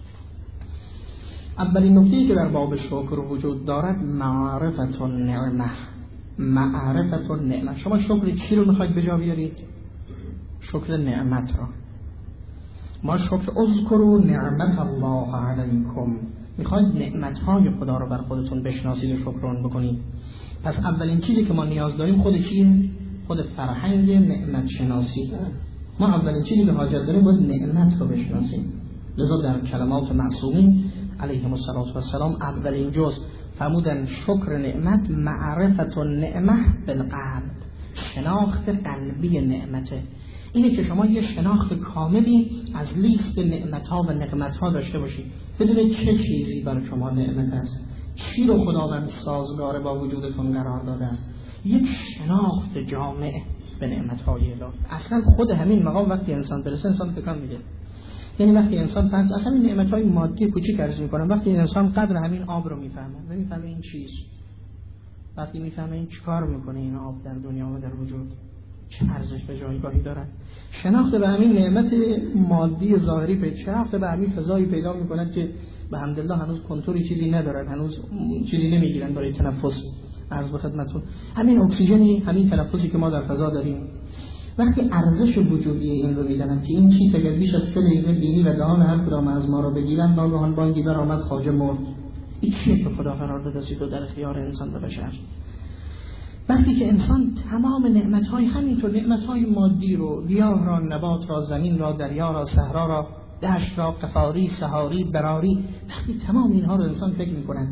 اولین نکته‌ای که در باب شکر وجود دارد معرفت النعمه. معرفت النعمه، شما شکر چی رو میخواید به جا بیارید؟ شکر نعمت را. ما شکر اذکروا نعمت الله علیکم، میخواید نعمتهای خدا رو بر خودتون بشناسید و شکران بکنید. پس اولین چیزی که ما نیاز داریم خود چیه؟ خود فرهنگ نعمت شناسی. ما اولین چیزی که حاجت داریم باید نعمت رو بشناسیم. لذا در کلمات معصومین علیهم السلام اولین جزء فرمودن شکر نعمت معرفت النعمه بالقلب، شناخت قلبی نعمته. اینه که شما یه شناخت کاملی از لیست نعمت‌ها و نقمت‌ها داشته باشید، بدونید چه چیزی برای شما نعمت است، چی رو خداوند سازگار با وجودتون قرار داده است. یک شناخت جامع به نعمت‌های الهی. اصلا خود همین مقام وقتی انسان برسه انسان تکان میده. یعنی وقتی انسان فرض اصلا این نعمت‌های مادی کوچیک عرض می‌کنه، وقتی انسان قدر همین آب رو میفهمه و میفهمه این چیست، وقتی میفهمه این چیکار میکنه این آب در دنیا و در وجود، چه ارزش و جایگاهی دارد، شناخت به همین نعمت مادی ظاهری پیدا، شناخت به همین فضایی پیدا می‌کند که به حمدالله هنوز کنتوری چیزی ندارد، هنوز چیزی نمیگیرن برای تنفس. عرض به خدمتتون همین اکسیژنی، همین تنفسی که ما در فضا داریم، وقتی ارزش وجودی این رو میدونن که این چیز اگر بیش از سه دقیقه بینی و دهان هر کدام از ما رو بگیرن ناگهان بانگی برآمد خواجه مرد. این چیه که خدا قرار داده است در اختیار انسان و بشر؟ وقتی که انسان تمام نعمت‌های همینطور نعمت‌های مادی رو، گیاه را، نبات را، زمین را، دریا را، صحرا را، دشت را، قفاری، سحاری، براری، وقتی تمام اینها رو انسان فکر می‌کند،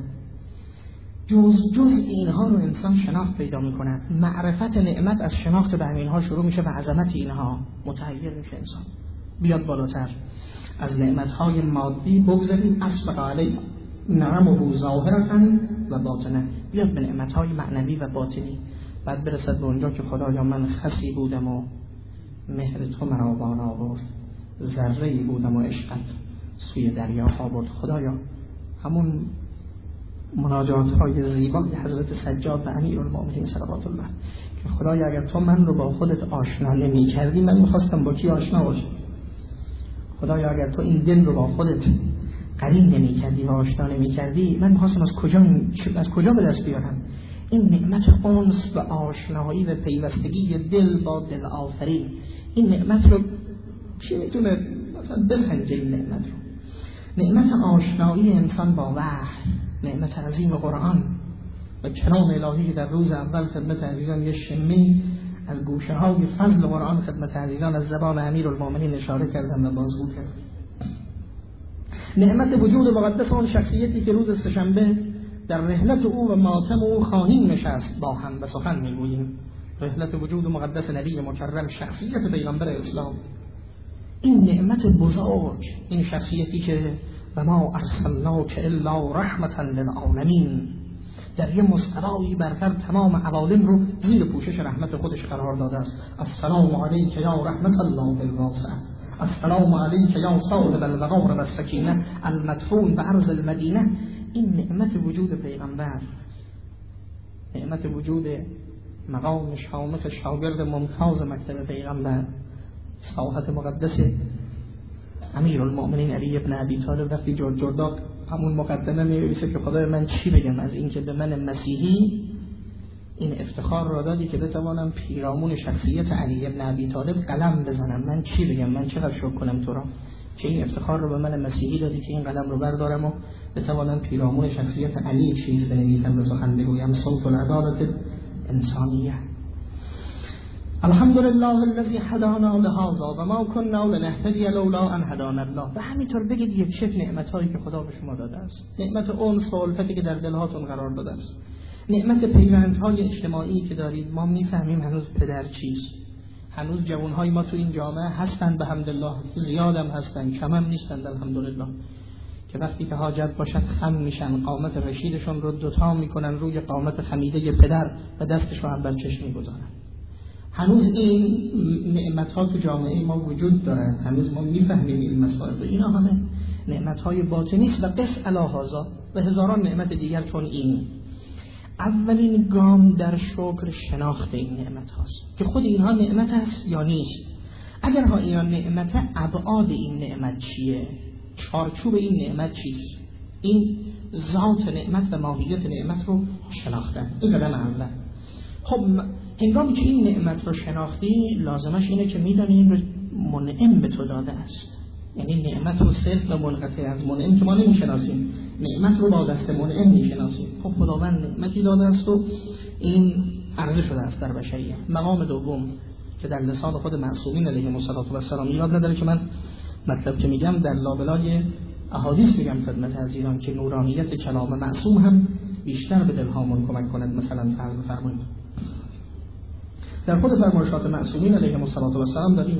جز جز اینها رو انسان شناخت پیدا می‌کند، معرفت نعمت از شناخت به اینها شروع میشه و عظمت اینها متحیر میشه انسان. بیاد بالاتر از نعمت‌های مادی بگذاریم، اسبق علی نعمه ظاهرة و باطنه، بیاد به نعمت‌های معنوی و باطنی، بعد برسد به اونجا که خدایا من خسی بودم و مهر تو مرا بالا آورد، ذره‌ای بودم و عشقت سوی دریاها برد. خدایا همون مناجات‌های زیبای حضرت سجاد و امیرالمؤمنین صلوات الله که خدایا اگر تو من رو با خودت آشنا نمی‌کردی من می‌خواستم با کی آشنا باشم. خدایا اگر تو این دل رو با خودت قرین نمی‌کردی و آشنا نمی‌کردی من می‌خواستم از کجا از کجا به دست بیارم این نعمت انس و آشنایی و پیوستگی دل با دل آفرین. این نعمت رو چی میتونه مثلا بسنجه؟ این نعمت رو نعمت آشنایی انسان با وحی، نعمت عظیم قرآن و کلام الهی که در روز اول خدمت عزیزان یه شمی از گوشه های فضل قرآن خدمت عزیزان از زبان امیرالمؤمنین اشاره کردن و بازگو کردن. نعمت وجود مقدس اون شخصیتی که روز سه‌شنبه در رحلت او و ماتم او خواهیم نشست با هم و سخن میگوییم. رحلت وجود مقدس نبی مکرم، شخصیت پیغمبر اسلام، این نعمت بزرگ، این شخصیتی که و ما ارسلناک الا رحمتا للعالمین، در یه مستوایی برتر تمام عوالم رو زیر پوشش رحمت خودش قرار داده است. السلام علیک یا رحمت الله الواسع، السلام علیک یا صاحب الوقار و السکینه المدفون به عرض المدینه. این نعمت وجود پیغمبر، نعمت وجود مقام شامخ شاگرد ممتاز مکتب پیغمبر، ساحت مقدس امیرالمؤمنین علی ابن ابی طالب. وقتی جور جرداق همون مقدمه می‌نویسه که خدای من چی بگم از این که به من مسیحی این افتخار را دادی که بتوانم پیرامون شخصیت علی ابن ابی طالب قلم بزنم، من چی بگم، من چقدر شکر کنم تو را که این افتخار رو به من مسیحی دادی که این قلم رو بردارم و بتوانم پیرامون شخصیت علی چیز بنویسم و سخن بگویم. صوت العدالت انسانیه. الحمدلله الذی هدانا لهذا و ما كنا لنهتدی لولا ان هدانا الله. و همینطور بگید یک چه نعمتایی که خدا به شما داده است، نعمت انس و الفتی که در دلهاتون قرار داده است، نعمت پیوندهای اجتماعی که دارید. ما میفهمیم هنوز پدر چیست، هنوز جوانهای ما تو این جامعه هستند به حمدالله، زیادم هستند، کم هم نیستند الحمدلله، که وقتی که حاجت باشد خم میشن، قامت رشیدشون رو دوتا میکنن روی قامت خمیده پدر و دستش رو هم بر چشم میگذارن. هنوز این نعمت‌ها تو جامعه ما وجود دارد، هنوز ما میفهمیم این مسائل و اینا همه نعمت‌های باطنی است و قس علی هذا و هزاران نعمت دیگر. چون این اولین گام در شکر شناخت این نعمت هاست که خود اینها نعمت است یا نیست. اگر ها اینا نعمت، ابعاد این نعمت چیه، چارچوب این نعمت چیست، این ذات نعمت و ماهیت نعمت رو شناختن. این قدم اول. خب هنگامی که این نعمت رو شناختی لازمش اینه که میدانی این رو منعم به تو داده است. یعنی نعمت رو صرف و منقطع از منعم که ما نمیشناسیم، نعمت رو با دست منعم میشناسیم. خب خداوند نعمتی داده است و این عرضه شده است در بشریه. مقام دوم که در لسان خود معصومین علیهم السلام یاد نداره که من مطلب که میگم در لابلای احادیث میگم خدمت عزیزان که نورانیت کلام معصوم هم بیشتر به دلهامون کمک کند. مثلا فرض بفرمایید در خود فرمایشات معصومین علیهم السلام داریم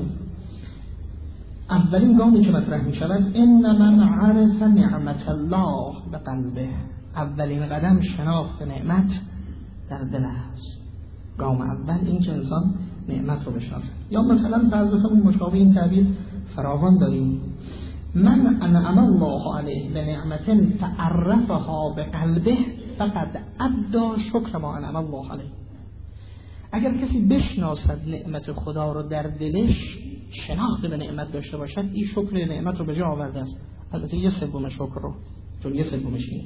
اولین گامی که مطرح می شود ان من عرف نعمت الله به قلبه، اولین قدم شناخت نعمت در دل است. گام اول این که انسان نعمت رو بشناسه. یا مثلا فرض بفرمایید مشابه این تعبیر فراوان داریم، من انعم الله علیه به نعمت تعرفها به قلبه فقد ادى شکر ما انعم الله علیه. اگر کسی بشناسد نعمت خدا رو در دلش، شناخت به نعمت داشته باشد، این شکر نعمت رو به جا آورده است. البته یه سوم شکر رو، چون یه سومش اینه.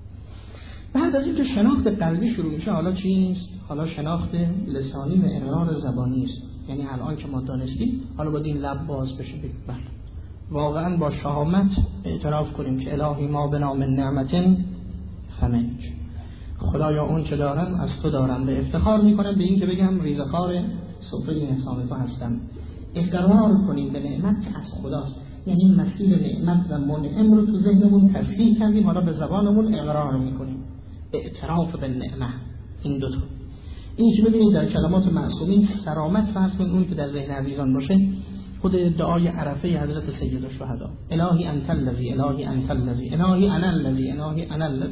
بعد از اینکه شناخت قلبی شروع میشه، حالا چیست؟ حالا شناخت لسانی و اقرار زبانی است. یعنی الان که ما دانستیم، حالا باید این لب باز بشه بگیم بله واقعا با شهامت اعتراف کنیم که الهی ما به نام نعمت فمنج، خدایا اون که دارم از تو دارم، به افتخار میکنم به این که بگم ریزخوار سفره احسان تو هستم. اقرار کنیم به نعمت که از خداست، یعنی مسیر نعمت و منعم رو تو ذهنمون تصدیق کردیم، حالا به زبانمون اقرار میکنیم. اعتراف به نعمت، این دوتا. این که ببینید در کلمات معصومین سرامت فرض کنید اون که در ذهن عزیزان باشه، خود دعای عرفه حضرت سید الشهدا، الهی انت الذی، الهی انت الذی، الهی انا الذی، الهی انا الذی.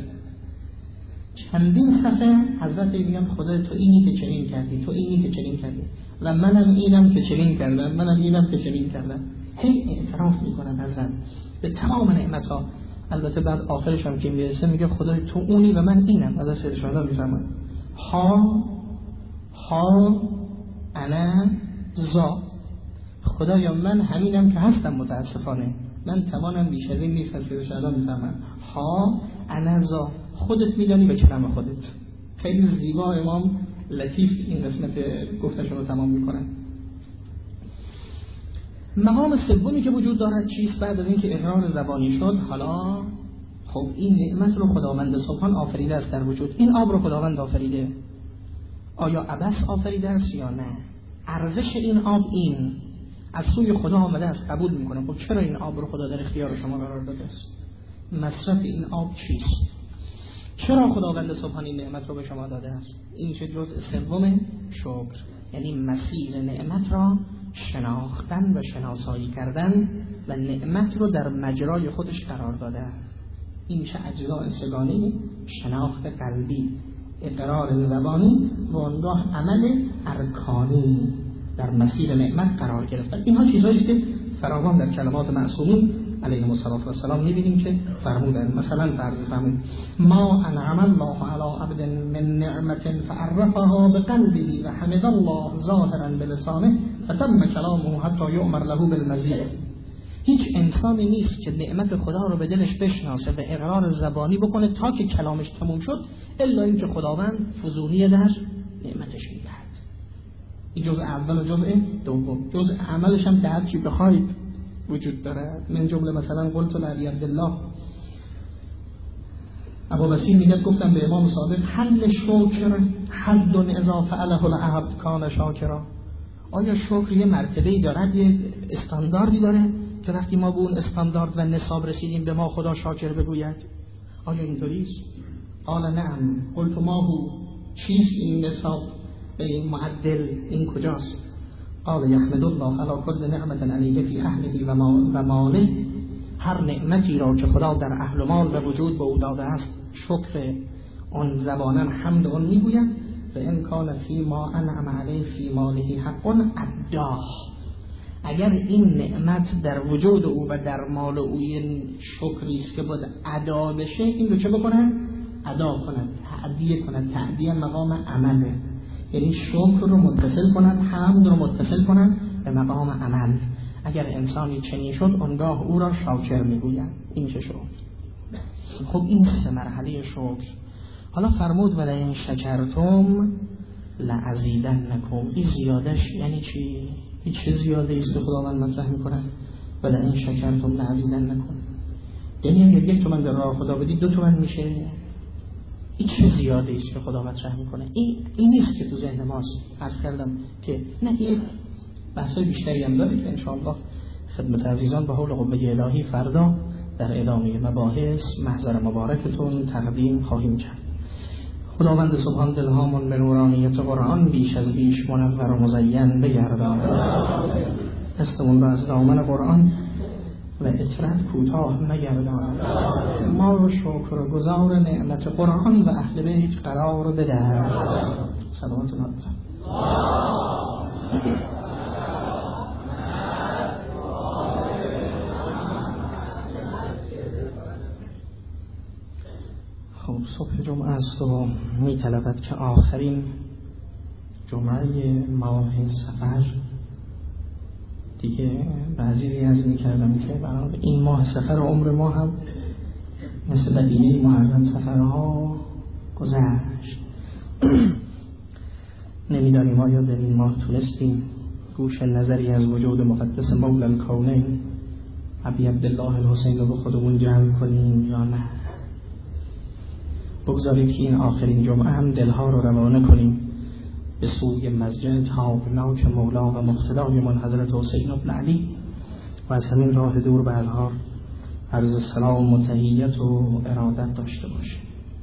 چندین صفحه حضرت میگن خدا تو اینی که چنین کردی، تو اینی که چنین کردی و منم اینم که چنین کردم، منم اینم که چنین کردم. هی اعتراف میکنن حضرت به تمام نعمتها. البته بعد آخرش هم که میرسه میگه خدای تو اونی و من اینم. حضرت سید الشهدا میفرماید ها ها انا ذا، خدایا من همینم که هستم، متاسفانه من توانم بیش از این نیست. از سید الشهدا میفرماید ها انا ذا، خودت میدانی به کرم خودت. خیلی زیبا امام لطیف این قسمت گفتشون رو تمام میکنن. مقام سومی که وجود دارد چیست؟ بعد از اینکه اقرار زبانی شد، حالا خب این نعمت رو خداوند سبحان آفریده است در وجود. این آب رو خداوند آفریده، آیا عبث آفریده است یا نه؟ ارزش این آب این از سوی خدا آمده است، قبول میکنه. خب چرا این آب رو خدا در اختیار شما قرار داده است؟ مصرف این آب چیست؟ چرا خداوند سبحان این نعمت رو به شما داده است؟ این چه جزء سوم شکر، یعنی مسیر نعمت را شناختن و شناسایی کردن و نعمت رو در مجرای خودش قرار داده. این میشه اجزاء سگانه شناخت قلبی، اقرار زبانی و آنگاه عمل ارکانی در مسیر نعمت قرار گرفتن. اینها چیزهایی است که فراوان در کلمات معصومین علیهم السلام می‌بینیم که فرمودن. مثلا فرض فرمود ما انعم الله علی عبد من نعمت فعرفها بقلبه و حمد الله ظاهرا بلسانه فتم کلامه حتی یؤمر له بالمزید. هیچ انسانی نیست که نعمت خدا رو به دلش بشناسه، به اقرار زبانی بکنه تا که کلامش تموم شد، الا اینکه خداوند فزونی در نعمتش میدهد. این جزء اول و جزء دوم. جزء عملش هم که هر چی بخواید وجود دارد. من جمله مثلا قلت لعلی عبدالله ابو بسیر میگه گفتم به امام صادق حل شکر حد اذا فعله العبد کان شاکرا. آیا شکر یه مرتبه‌ای دارد، یه استانداردی داره که وقتی ما به اون استاندارد و نصاب رسیدیم به ما خدا شاکر بگوید؟ آیا اینطوری است؟ قال نعم. قلت ما هو، چیست این نصاب به این معدل، این کجاست؟ قال یحمد الله علی کل نعمت علیه فی اهله و ماله. هر نعمتی را که خدا در اهل و مال و وجود به او داده است شکر آن زبانا حمد آن میگوید. و ان کان فی ما انعم علیه فی ماله حق اداه. اگر این نعمت در وجود او و در مال او این شکری است که باید ادا بشه، این رو چه بکنه؟ ادا کند، تعدیه کند. تعدیه مقام عمله، یعنی شکر رو متصل کنند، حمد رو متصل کنند به مقام عمل. اگر انسانی چنین شد آنگاه او را شاکر میگویند. این چه شد؟ خب این سه مرحله شکر. حالا فرمود ولئن شکرتم لازیدنکم. این زیادش یعنی چی؟ این چه زیاده است که خداوند مطرح میکنه؟ ولئن شکرتم لازیدنکم. یعنی اگر یک تومن در راه خدا بدید دو تومن میشه. این چه زیاده است که خدا مطرح میکنه. این این نیست که تو ذهن ماست. عرض کردم که نه، این بحثای بیشتری هم داره که انشاءالله خدمت عزیزان به حول قوه الهی فردا در ادامه مباحث محضر مبارکتون تقدیم خواهیم کرد. خداوند سبحان دلهامون به نورانیت قرآن بیش از بیش منور و مزین بگردان. دستمون را از دامن قرآن و اطرت کوتاه نگردان. ما رو شکر گزار نعمت قرآن و اهل بیت قرار بده. صلوات الله. خب صبح جمعه است و می طلبد که آخرین جمعه ماه سفر دیگه بعضی ریاض می کردم که برای این ماه سفر عمر ما هم مثل بدینه محرم سفرها گذشت. نمیدانیم آیا در این ماه تونستیم گوش نظری از وجود مقدس مولا الکونین ابی عبدالله الحسین رو به خودمون جمع کنیم یا نه. بگذارید که این آخرین جمعه هم دلها رو روانه کنیم به سوی مسجد تابناک مولا و مقتدای من حضرت حسین بن علی و از همین راه دور به الها عرض سلام و تحیت و ارادت داشته باشیم.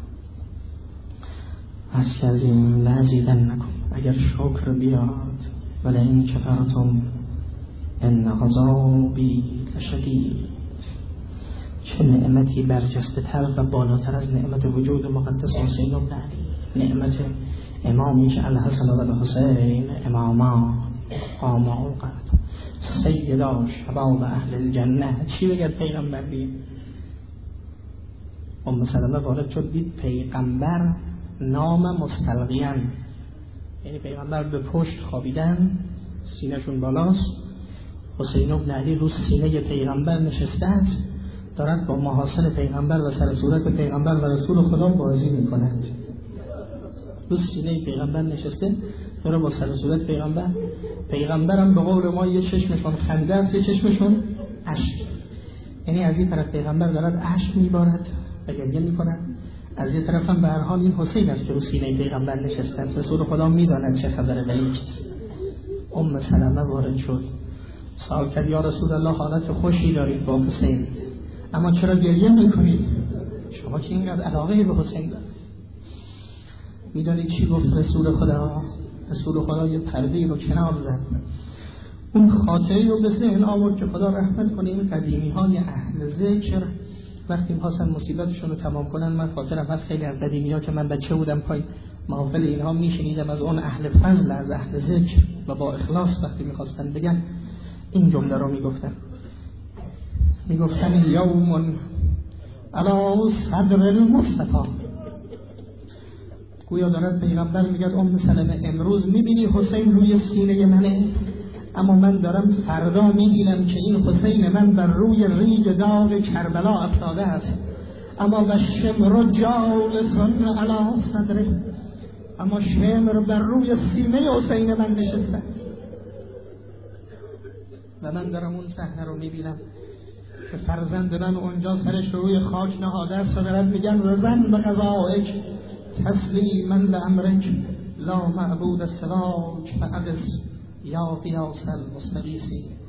از کردیم لعزیدن نکن اگر شکر بیاد ولی این کفرتم ان عذابی لشدید. چه نعمتی برجسته تر و بالاتر از نعمت وجود مقدس حسین بن علی، نعمت امامی که الحسن و الحسین اماما قاما اوقات سیدا شباب اهل الجنه. چی بگد پیغمبر دید؟ ام سلمه وارد شد دید پیغمبر نام مستلقیان، یعنی پیغمبر به پشت خوابیدن سینه‌شون بالاست، حسین بن علی رو سینه پیغمبر نشسته است، دارند با محاسن پیغمبر و سر صورت پیغمبر و رسول خدا بازی میکنند. رو سینه پیغمبر نشسته داره با سر صورت پیغمبر. پیغمبرم به قول ما یه چشمشون خنده است یه چشمشون اشک، یعنی از این طرف پیغمبر دارد اشک میبارد و گریه میکند، از این طرف هم به هر حال این حسین است که رو سینه پیغمبر نشسته است. رسول خدا میداند چه خبره ولی چیست. ام سلمه وارد شد سوال کرد یا رسول الله حالت خوشی دارید با حسین اما چرا گریه میکنید؟ شما که اینقدر علاقه به حسین دارید. میدانید چی گفت رسول خدا؟ رسول خدا یه پرده رو کنار زد، اون خاطره رو به ذهن آورد که خدا رحمت کنه این قدیمی های اهل ذکر وقتی می‌خواستن مصیبتشون رو تمام کنن. من خاطرم هست خیلی از قدیمی ها که من بچه بودم پای محافل اینها میشنیدم از اون اهل فضل از اهل ذکر و با اخلاص وقتی می‌خواستن بگن این جمله رو میگفتن میگفتن یوم علی صدر المصطفی. گویا دارد پیغمبر میگه ام سلمه امروز میبینی حسین روی سینه منه اما من دارم فردا میبینم که این حسین من بر روی ریگ داغ کربلا افتاده است، اما و شمر جالسون علی صدره، اما شمر بر روی سینه حسین من نشسته و من دارم اون صحنه رو میبینم که فرزند من اونجا سرش روی خاک نهاده است و دارد میگن رزن به قضائک تسلیما لامرک لا معبود سواک فاقص یا قیاس المستغیثین.